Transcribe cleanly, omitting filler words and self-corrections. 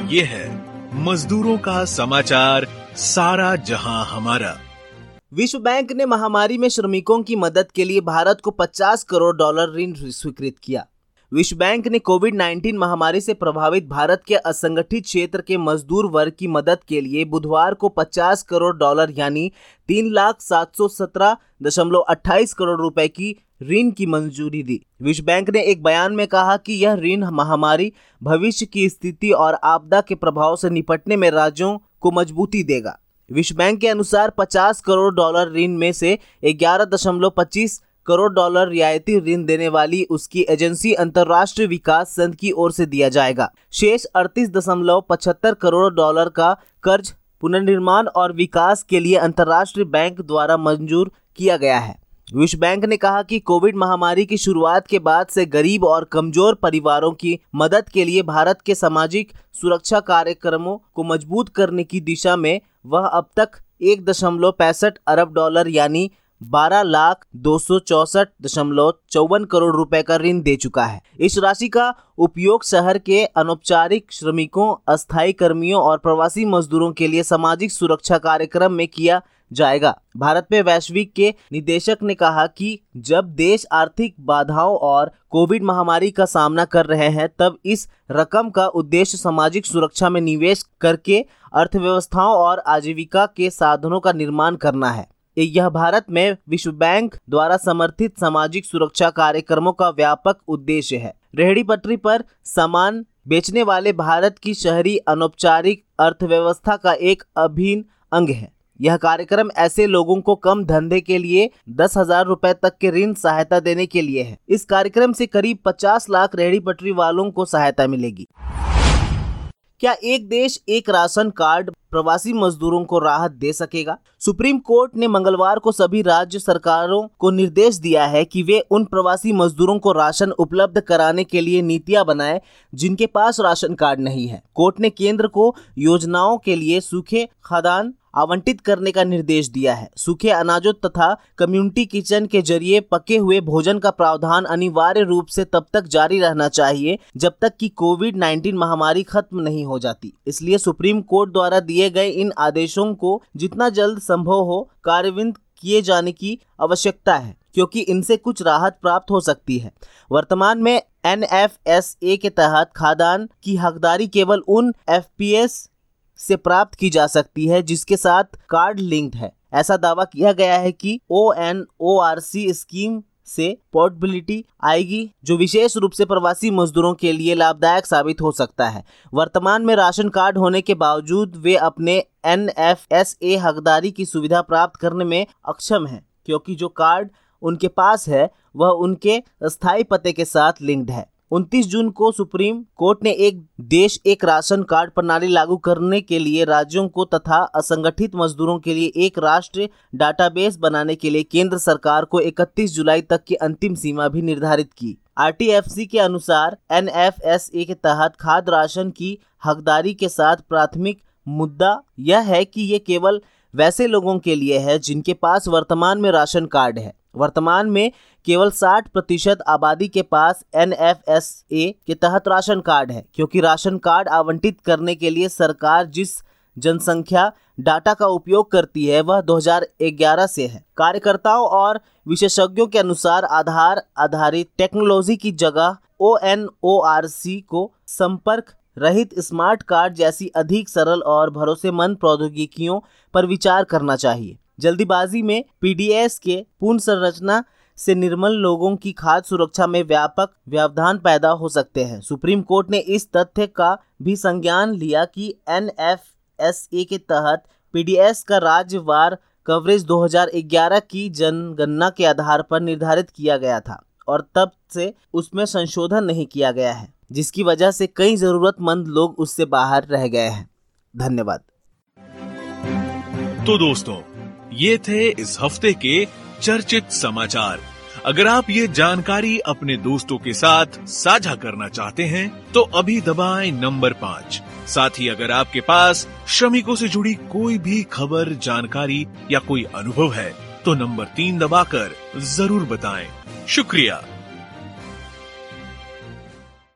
ये है मजदूरों का समाचार, सारा जहां हमारा। विश्व बैंक ने महामारी में श्रमिकों की मदद के लिए भारत को $50 करोड़ ऋण स्वीकृत किया। विश्व बैंक ने कोविड-19 महामारी से प्रभावित भारत के असंगठित क्षेत्र के मजदूर वर्ग की मदद के लिए बुधवार को $50 करोड़ यानी 3,717.28 करोड़ रुपए की ऋण की मंजूरी दी। विश्व बैंक ने एक बयान में कहा कि यह ऋण महामारी, भविष्य की स्थिति और आपदा के प्रभाव से निपटने में राज्यों को मजबूती देगा। विश्व बैंक के अनुसार $50 करोड़ ऋण में से 11.25 करोड़ रियायती ऋण देने वाली उसकी एजेंसी अंतर्राष्ट्रीय विकास संघ की ओर से दिया जाएगा। शेष $38.75 करोड़ का कर्ज पुनर्निर्माण और विकास के लिए अंतर्राष्ट्रीय बैंक द्वारा मंजूर किया गया है। विश्व बैंक ने कहा कि कोविड महामारी की शुरुआत के बाद से गरीब और कमजोर परिवारों की मदद के लिए भारत के सामाजिक सुरक्षा कार्यक्रमों को मजबूत करने की दिशा में वह अब तक $1.65 अरब यानी 12,264.54 करोड़ रुपए का ऋण दे चुका है। इस राशि का उपयोग शहर के अनौपचारिक श्रमिकों, अस्थायी कर्मियों और प्रवासी मजदूरों के लिए सामाजिक सुरक्षा कार्यक्रम में किया जाएगा। भारत में वैश्विक के निदेशक ने कहा कि जब देश आर्थिक बाधाओं और कोविड महामारी का सामना कर रहे हैं, तब इस रकम का उद्देश्य सामाजिक सुरक्षा में निवेश करके अर्थव्यवस्थाओं और आजीविका के साधनों का निर्माण करना है। यह भारत में विश्व बैंक द्वारा समर्थित सामाजिक सुरक्षा कार्यक्रमों का व्यापक उद्देश्य है। रेहड़ी पटरी पर सामान बेचने वाले भारत की शहरी अनौपचारिक अर्थव्यवस्था का एक अभिन्न अंग है। यह कार्यक्रम ऐसे लोगों को कम धंधे के लिए 10,000 रुपए तक के ऋण सहायता देने के लिए है। इस कार्यक्रम से करीब 50 लाख रेहड़ी पटरी वालों को सहायता मिलेगी। क्या एक देश एक राशन कार्ड प्रवासी मजदूरों को राहत दे सकेगा? सुप्रीम कोर्ट ने मंगलवार को सभी राज्य सरकारों को निर्देश दिया है कि वे उन प्रवासी मजदूरों को राशन उपलब्ध कराने के लिए नीतियां बनाएं जिनके पास राशन कार्ड नहीं है। कोर्ट ने केंद्र को योजनाओं के लिए सूखे खाद्यान्न आवंटित करने का निर्देश दिया है। सूखे अनाजों तथा कम्युनिटी किचन के जरिए पके हुए भोजन का प्रावधान अनिवार्य रूप से तब तक जारी रहना चाहिए जब तक कि कोविड-19 महामारी खत्म नहीं हो जाती। इसलिए सुप्रीम कोर्ट द्वारा दिए गए इन आदेशों को जितना जल्द संभव हो कार्यान्वित किए जाने की आवश्यकता है, क्योंकि इनसे कुछ राहत प्राप्त हो सकती है। वर्तमान में NFSA के तहत खाद्यान्न की हकदारी केवल उन FPS से प्राप्त की जा सकती है जिसके साथ कार्ड लिंक्ड है। ऐसा दावा किया गया है कि ONORC स्कीम से पोर्टेबिलिटी आएगी, जो विशेष रूप से प्रवासी मजदूरों के लिए लाभदायक साबित हो सकता है। वर्तमान में राशन कार्ड होने के बावजूद वे अपने NFSA हकदारी की सुविधा प्राप्त करने में अक्षम हैं, क्योंकि जो कार्ड उनके पास है वह उनके स्थायी पते के साथ लिंक्ड है। 29 जून को सुप्रीम कोर्ट ने एक देश एक राशन कार्ड प्रणाली लागू करने के लिए राज्यों को तथा असंगठित मजदूरों के लिए एक राष्ट्रीय डाटाबेस बनाने के लिए केंद्र सरकार को 31 जुलाई तक की अंतिम सीमा भी निर्धारित की। RTFC के अनुसार NFSA के तहत खाद्य राशन की हकदारी के साथ प्राथमिक मुद्दा यह है कि ये केवल वैसे लोगों के लिए है जिनके पास वर्तमान में राशन कार्ड है। वर्तमान में केवल 60% आबादी के पास NFSA के तहत राशन कार्ड है, क्योंकि राशन कार्ड आवंटित करने के लिए सरकार जिस जनसंख्या डाटा का उपयोग करती है वह 2011 से है। कार्यकर्ताओं और विशेषज्ञों के अनुसार आधार आधारित टेक्नोलॉजी की जगह ONORC को संपर्क रहित स्मार्ट कार्ड जैसी अधिक सरल और भरोसेमंद प्रौद्योगिकियों पर विचार करना चाहिए। जल्दीबाजी में PDS के पूर्ण संरचना से निर्मल लोगों की खाद्य सुरक्षा में व्यापक व्यवधान पैदा हो सकते हैं। सुप्रीम कोर्ट ने इस तथ्य का भी संज्ञान लिया कि NFSA के तहत PDS का राज्यवार कवरेज 2011 की जनगणना के आधार पर निर्धारित किया गया था और तब से उसमें संशोधन नहीं किया गया है, जिसकी वजह से कई जरूरतमंद लोग उससे बाहर रह गए हैं। धन्यवाद। तो दोस्तों, ये थे इस हफ्ते के चर्चित समाचार। अगर आप ये जानकारी अपने दोस्तों के साथ साझा करना चाहते हैं तो अभी दबाएं नंबर 5। साथ ही अगर आपके पास श्रमिकों से जुड़ी कोई भी खबर, जानकारी या कोई अनुभव है तो नंबर 3 दबाकर जरूर बताएं। शुक्रिया।